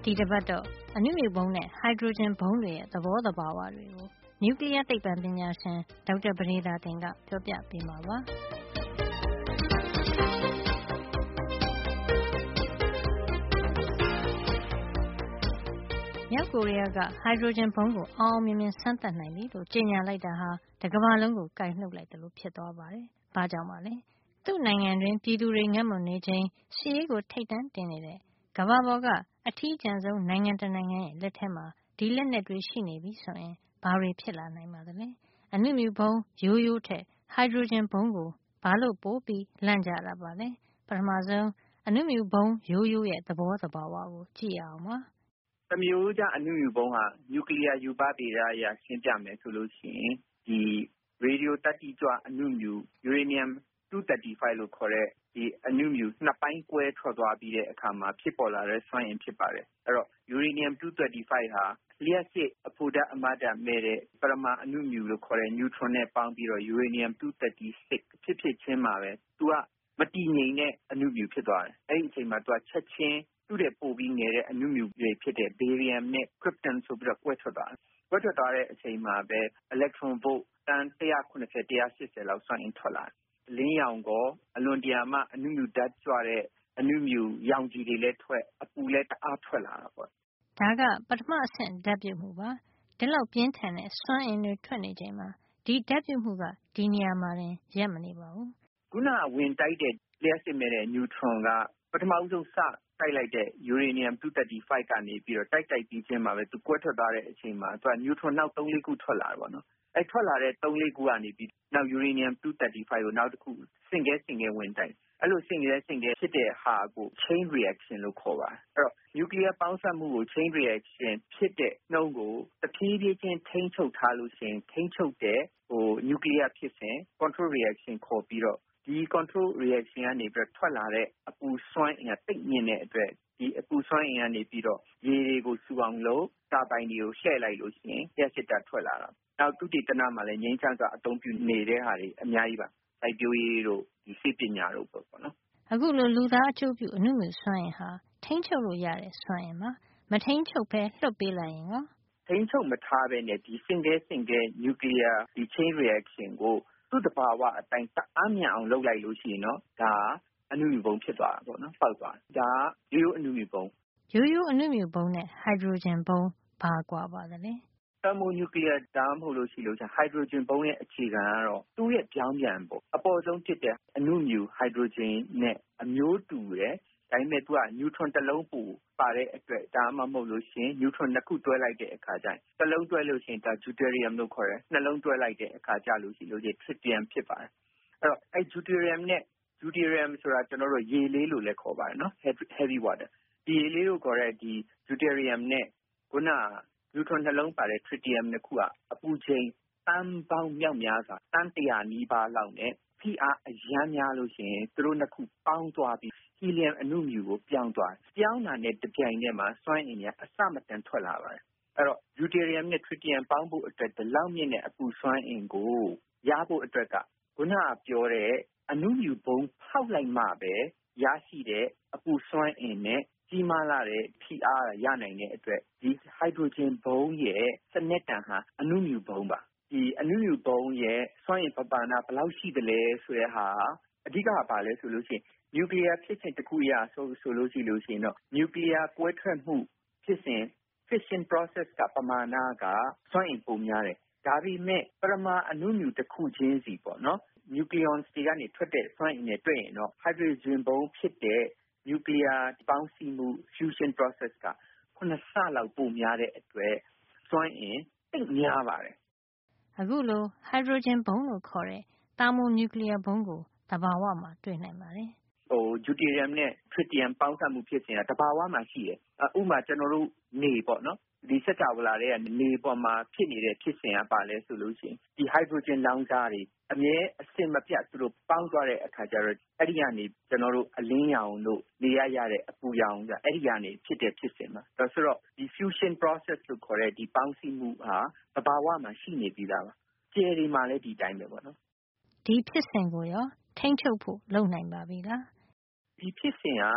ဒီတစ်ပတ်တော့အနုမြူဗုံးနဲ့ဟိုက်ဒရိုဂျင်ဗုံးတွေရဲ့သဘောသဘာဝတွေကိုနျူကလ িয়ার သိပ္ပံပညာရှင်ဒေါက်တာပဒေသာတင်ကပြောပြပေးမှာပါမြောက်ကိုရီးယားကဟိုက်ဒရိုဂျင်ဗုံးကိုအောင်မြင်မြင်စမ်းသပ်နိုင်ပြီလို့ကြေညာလိုက်တာဟာတကမ္ဘာလုံးကိုကိုက်နှုတ်လိုက်တယ်လို့ဖြစ်သွားပါတယ်။ဘာကြောင့်ပါလဲ။သူ့နိုင်ငံတွင်ပြည်သူတွေငတ်မွတ်နေခြင်းစစ်ရေးကိုထိတ်တန့်တင်နေတဲ့ကမ္ဘာပေါ်ကအထီးကျန်ဆုံးနိုင်ငံတနိုင်ငံရဲ့လက်ထဲမှာဒီလက်နက်တွေရှိနေပြီဆိုရင်ဘာတွေဖြစ်လာနိုင်ပါသလဲ။အနုမြူဗုံးရိုးရိုးထက်ဟိုက်ဒရိုဂျင်ဗုံးကိုဘာလို့ပိုပြီးလန့်ကြတာပါလဲ။ပထမဆုံးအနုမြူဗုံးရိုးရိုးရဲ့သဘောသဘာဝကိုကြည့်အောင်ပါ။သမရိုးကျအနုမြူဗုံးဟာနျူကလ িয়ার ရူပဗေဒအရရှင်းပြမယ်ဆိုလို့ရှိရင်ဒီရေဒီယိုတတ္တိကြွအနုမြူယူရေနီယမ်235လို့ခေါ်တဲ့ဒီအနုမြူနှစ်ပိုင်းကွဲထွက်သွားပြီးတဲ့အခါမှာဖြစ်ပေါ်လာတဲ့စွမ်းအင်ဖြစ်ပါတယ်။အဲ့တော့ယူရေနီယမ်235ဟာလျှပ်စစ်အဖိုဓာတ်အမတ်ဓာတ်မဲ့တဲ့ပရမာအနုမြူလို့ခေါ်တဲ့နျူထရွန်နဲ့ပေါင်းပြီးတော့ယူရေနီယမ်236ဖြစ်ချင်းမှာပဲသူကမတည်ငြိမ်တဲ့အနုမြူဖြစ်သွားတယ်။အဲ့ဒီအချိန်မှာသူကချက်ချင်းသူ့တဲ့ပို့ပြီးငယ်တဲ့အနုမြူတွေဖြစ်တဲ့ဘေရီယမ်နဲ့ခရစ်တန်ဆိုပြီးတော့ကွဲထွက်သွားတယ်။ကွဲထွက်သွားတဲ့အချိန်မှာပဲအီလက်ထရွန်ဗုတ်တန်190 180လောက်စွမ်းအင်ထွက်လာတယ်။လင်းရောင်ကအလွန်တရာမှအနုမြူဓာတ်ကြွတဲ့အနုမြူရောင်ခြည်တွေလည်းထွက်အပူလည်းတအားထွက်လာတာပေါ့။ဒါကပထမအဆင့်ဓာတ်ပြုတ်မှုပါ။ဒီလောက်ပြင်းထန်တဲ့စွမ်းအင်တွေထွက်နေချိန်မှာဒီဓာတ်ပြုတ်မှုကဒီနေရာမှာတင်ရပ်မနေပါဘူး။ခုနဝင်တိုက်တဲ့လျှပ်စစ်မဲ့တဲ့နျူထရွန်ကပထမဦးဆုံးစတိုက်လိုက်တဲ့ယူရေနီယမ်235ကနေပြီးတော့တိုက်ပြီးချင်းမှာပဲသူကွဲထွက်သွားတဲ့အချိန်မှာသူကနျူထရွန်နောက်3-4ခုထွက်လာတယ်ပေါ့နော်။အဲထွက်လာတဲ့3-4ခုကနေပြီးနောက်ယူရေနီယမ်235ကိုနောက်တစ်ခုဆင့်ကဲဝင်တိုက်အဲ့လိုဆင့်ကဲဖြစ်တဲ့ဟာကို chain reaction လို့ခေါ်ပါတယ်။အဲ့တော့နျူကလ িয়ার ပေါင်းစပ်မှုကို chain reaction ဖြစ်တဲ့နှုန်းကိုတဖြည်းဖြည်းချင်းထိန်းချုပ်ထားလို့ရှိရင်ထိန်းချုပ်တဲ့နျူကလ িয়ার ဖြစ်စဉ် control reaction ခေါ်ပြီးတော့ဒီ control reaction ကနေပြီးတော့ထွက်လာတဲ့အပူစွမ်းအင်ကတိတ်မြင့်တဲ့အတွက်ဒီအပူစွမ်းအင်ကနေပြီးတော့ရေတွေကိုစူအောင်လို့တာဘိုင်တွေကိုလှည့်လိုက်လို့ရှိရင်လျှပ်စစ်ဓာတ်ထွက်လာတာ။နောက်သုတေသနမှာလည်းငြိမ်းချမ်းစွာအသုံးပြုနေတဲ့ဟာတွေအများကြီးပါ။စိုက်ပျိုးရေးတို့ဒီဆေးပညာတို့ပေါ့နော်။အခုလိုလူသားအကျိုးပြုအနုမြူစွမ်းအင်ဟာထိန်းချုပ်လို့ရတဲ့စွမ်းအင်ပါ။မထိန်းချုပ်ဘဲလွှတ်ပေးလိုက်ရင်ရောထိန်းချုပ်မထားဘဲနဲ့ဒီဆင့်ကဲနျူကလ িয়ার ဒီ chain reaction ကိုသူ့တဘာဝအတိုင်းတအားမြန်အောင်လုပ်လိုက်လို့ရှိရင်တော့ဒါအနုမြူဗုံးဖြစ်သွားတာပေါ့နော်ပေါက်သွားဒါရိုးရိုးအနုမြူဗုံးရိုးရိုးအနုမြူဗုံးနဲ့ဟိုက်ဒရိုဂျင်ဗုံးဘာကွာပါသလဲသမိုနျူကလ িয়ার ဒါမှမဟုတ်လို့ရှိလို့ဟိုက်ဒရိုဂျင်ဗုံးရဲ့အခြေခံကတော့သူ့ရဲ့ပြောင်းပြန်ပေါ့အပေါ်ဆုံးဖြစ်တဲ့အနုမြူဟိုက်ဒရိုဂျင်နဲ့အမျိုးတူတယ်ဒါပေမဲ့သူကနျူထရွန်တစ်လုံးပို့ပါတဲ့အတွက်ဒါမှမဟုတ်လို့ရှိရင်နျူထရွန်နှစ်ခုတွဲလိုက်တဲ့အခါကျရင်တစ်လုံးတွဲလို့ရှိရင်ဒါဂျူတေရီယမ်လို့ခေါ်တယ်နှလုံးတွဲလိုက်တဲ့အခါကျလို့ရှိရင်ထရစ်တီယမ်ဖြစ်ပါတယ်အဲ့တော့အဲ့ဂျူတေရီယမ်နဲ့ဂျူတေရီယမ်ဆိုတာကျွန်တော်တို့ရေလေးလို့လည်းခေါ်ပါတယ်နော် heavy water ဒီရေလေးလို့ခေါ်တဲ့ဒီဂျူတေရီယမ်နဲ့ခုနနျူထရွန်နှလုံးပါတဲ့ထရစ်တီယမ်နှစ်ခုကအပူချိန်တန်းပေါင်းမြောက်များစွာတန်း100နီးပါးလောက်နဲ့ဖိအားအရမ်းများလို့ရှိရင်သူတို့နှစ်ခုပေါင်းသွားပြီးဟီလီယမ်အနုမြူကိုပြောင်းသွားတယ်။ပြောင်းတာနဲ့တပြိုင်တည်းမှာစွမ်းအင်ကအစမတန်ထွက်လာပါတယ်။အဲ့တော့ယူတေရီယမ်နဲ့ထရစ်တီယမ်ပေါင်းဖို့အတွက်ဒီလောက်မြင့်တဲ့အပူစွမ်းအင်ကိုရဖို့အတွက်ကခုနကပြောတဲ့အနုမြူဘုံဖောက်လိုက်မှပဲရရှိတဲ့အပူစွမ်းအင်နဲ့ကြီးမားလာတဲ့ဖိအားရနိုင်တဲ့အတွက်ဒီဟိုက်ဒရိုဂျင်ဘုံရဲ့စနစ်တန်ဟာအနုမြူဘုံပါဒီအနုမြူဘုံရဲ့စွမ်းအင်ပမာဏဘယ်လောက်ရှိသလဲဆိုတဲ့ဟာအဓိကဘာလဲဆိုလို့ရှိရင်နျူကလ িয়ার ဖြစ်စဉ်တစ်ခုအရဆိုလို့ရှိရင်တော့နျူကလ িয়ার ကွဲထွက်မှုဖြစ်စဉ် fission process ကပမာဏကစွမ်းအင်ပုံများတယ်ဒါပေမဲ့ပရမာအနုမြူတစ်ခုချင်းစီပေါ့နော်နျူကလ িয়নတွေကနေထွက်တဲ့စွမ်းအင်နဲ့တွေ့ရင်တော့ဟိုက်ဒရိုဂျင်ဘုံဖြစ်တဲ့နျူကလ িয়ার ပေါင်းစည်းမှု fusion process က9ဆလောက်ပိုများတဲ့အတွက်စွမ်းအင်သိပ်များပါတယ်အခုလိုဟိုက်ဒရိုဂျင်ဗုံးလို့ခေါ်တဲ့သာမိုနျူကလ িয়ার ဗုံးကိုသဘာဝမှာတွေ့နိုင်ပါတယ်ဂျူတေရီယမ်နဲ့ထရစ်တီယမ်ပေါင်းစပ်မှုဖြစ်စဉ်ကတဘာဝမှာရှိတယ်ဥပမာကျွန်တော်တို့နေပေါ့နော်ဒီစကြဝဠာတွေကနေပေါ်မှာဖြစ်နေတဲ့ဖြစ်စဉ်ကပါလဲဆိုလို့ရှိရင်ဒီဟိုက်ဒရိုဂျင်လောင်စာတွေအမြဲအစင်မပြတ်သူတို့ပေါင်းသွားတဲ့အခါကျတော့အဲ့ဒီကနေကျွန်တော်တို့အလင်းရောင်တို့နေရတဲ့အပူရောင်ကအဲ့ဒီကနေဖြစ်တဲ့ဖြစ်စဉ်မှာဒါဆိုတော့ဒီ fusion process လို့ခေါ်တဲ့ဒီပေါင်းစည်းမှုဟာတဘာဝမှာရှိနေပြီးသားပါကျယ်ဒီမှာလည်းဒီတိုင်းပဲပေါ့နော်ဒီဖြစ်စဉ်ကိုရောထိန်းချုပ်ဖို့လုပ်နိုင်ပါပြီလားဒီဖြစ်စဉ်ကထိ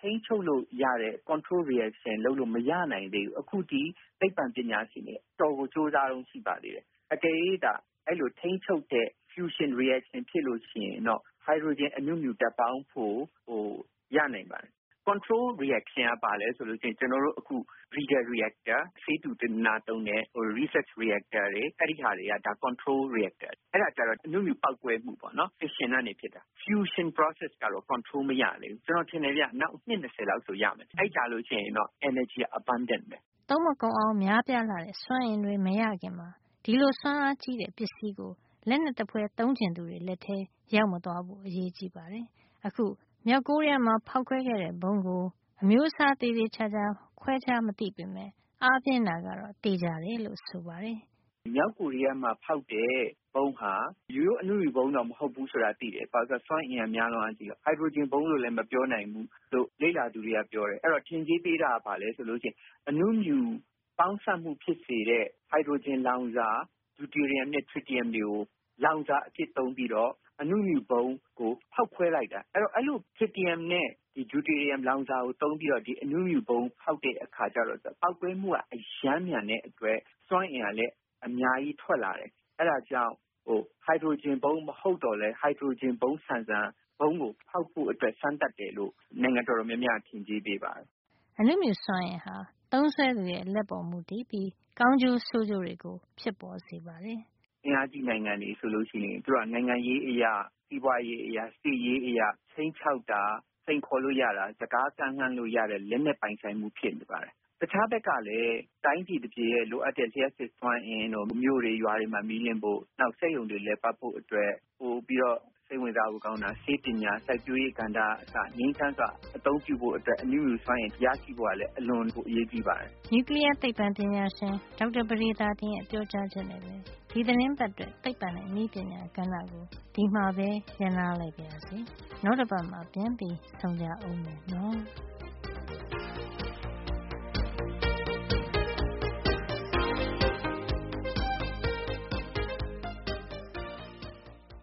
ထိန်းချုပ်လို့ရတဲ့ control reaction လုပ်လို့မရနိုင်သေးဘူးအခုဒီသိပ္ပံပညာရှင်တွေတော်ကိုစူးစမ်းအောင်ရှိပါသေးတယ်အကယ်၍ဒါအဲ့လိုထိန်းချုပ်တဲ့ fusion reaction ဖြစ်လို့ရှိရင်တော့ hydrogen အနုမြူဓာတ်ပေါင်းဖို့ရနိုင်ပါတယ်control reaction ကပါလဲဆိုလို့ရှိရင်ကျွန်တော်တို့အခု breeder reactor ဆေးတူတင်နာတုံးတဲ့ research reactor တွေအဲ့ဒီဟာတွေကဒါ control reactor အဲ့ဒါကြတော့အနုမြူပောက်ကွဲမှုပေါ့နော် fission ကနေဖြစ်တာ fusion process ကတော့ control မရလေဘူးကျွန်တော်ထင်တယ်ဗျနောက်နှစ်20လောက်ဆိုရမယ်အဲ့ကြလို့ရှိရင်တော့ energy abundant ပဲသုံးမကုန်အောင်များပြားလာတဲ့စွမ်းအင်တွေမရခင်မှာဒီလိုစွမ်းအားကြီးတဲ့ပစ္စည်းကိုလက်နက်တပွဲသုံးကျင်သူတွေလက်ထဲရောက်မသွားဖို့အရေးကြီးပါတယ်အခုမြောက်ကိုရီးယားမှာဖောက်ခွဲခဲ့တဲ့ဘုံကိုအမျိုးအစားသေးသေးချာချာခွဲခြားမသိပေမဲ့အားပြင်းတာကတော့တေချာတယ်လို့ဆိုပါတယ်မြောက်ကိုရီးယားမှာဖောက်တဲ့ဘုံဟာရိုးရိုးအနုမြူဘုံတော့မဟုတ်ဘူးဆိုတာသိတယ်။ဘာလို့လဲဆိုတော့စွမ်းအင်ကများလွန်းအားကြီးတော့ဟိုက်ဒရိုဂျင်ဘုံလို့လည်းမပြောနိုင်ဘူးလို့လေ့လာသူတွေကပြောတယ်။အဲ့တော့ထင်ကြီးသေးတာကဘာလဲဆိုလို့ရှိရင်အနုမြူပေါင်းစပ်မှုဖြစ်စေတဲ့ဟိုက်ဒရိုဂျင်လောင်စာဒျူတီရီယမ်နဲ့ထရီတီယမ်တွေကိုလောင်စာအဖြစ်သုံးပြီးတော့အနုမြူဘုံကိုဖောက်ခွဲလိုက်တာ။အဲ့လိုထရီတီယမ်နဲ့ဒီဒျူတီရီယမ်လောင်စာကိုသုံးပြီးတော့ဒီအနုမြူဘုံဖောက်တဲ့အခါကျတော့ပောက်ကွဲမှုကအရမ်းမြန်တဲ့အတွက်စွမ်းအင်ကလည်းအများကြီးထွက်လာတယ်။အဲ့ဒါကြောင့်ဟိုက်ဒရိုဂျင်ဘုံမဟုတ်တော့လဲဟိုက်ဒရိုဂျင်ဘုံဆန်ဆန်ဘုံကိုဖောက်ဖို့အတွက်စမ်းသပ်တယ်လို့နိုင်ငံတော်တော်များများထင်ကြီးပေးပါတယ်။အနုမြူစွမ်းအင်ဟာသုံးစွဲသူရဲ့လက်ပေါ်မူတည်ပြီးကောင်းကျိုးဆိုးကျိုးတွေကိုဖြစ်ပေါ်စေပါတယ်။အင်အားကြီးနိုင်ငံတွေဆိုလို့ရှိရင်သူကနိုင်ငံရေးအရာစီးပွားရေးအရာစစ်ရေးအရာချင်းချောက်တာစိန်ခေါ်လို့ရတာစကားကမ်းလှမ်းလို့ရတဲ့လက်နက်ပိုင်ဆိုင်မှုဖြစ်နေပါတယ်တခြားဘက်ကလည်းတိုင်းပြည်တစ်ပြည်ရဲ့လိုအပ်တဲ့လျှက်စစ်စွမ်းအင်တို့မြို့တွေရွာတွေမှာမီးလင်းဖို့နောက်စက်ရုံတွေလည်းပတ်ဖို့အတွက်ပို့ပြီးတော့စိတ်ဝင်စားဖို့ကောင်းတာဆေးပညာစိုက်ပျိုးရေးကဏ္ဍအစငြိမ်းချမ်းစွာအသုံးပြုဖို့အတွက်အနည်းငယ်စွမ်းအင်ရရှိဖို့ကလည်းအလွန်ကိုအရေးကြီးပါတယ်နျူကလ িয়ার သိပ္ပံပညာရှင်ဒေါက်တာပဒေသာတင်ရဲ့ပြောကြားချက်နဲ့ပဲဒီသတင်းပတ်အတွက်သိပ္ပံနဲ့နည်းပညာကဏ္ဍကိုဒီမှာပဲရနာလိုက်ပါရစေနောက်တစ်ပတ်မှာပြန်ပြီးဆုံကြအောင်မယ်နော်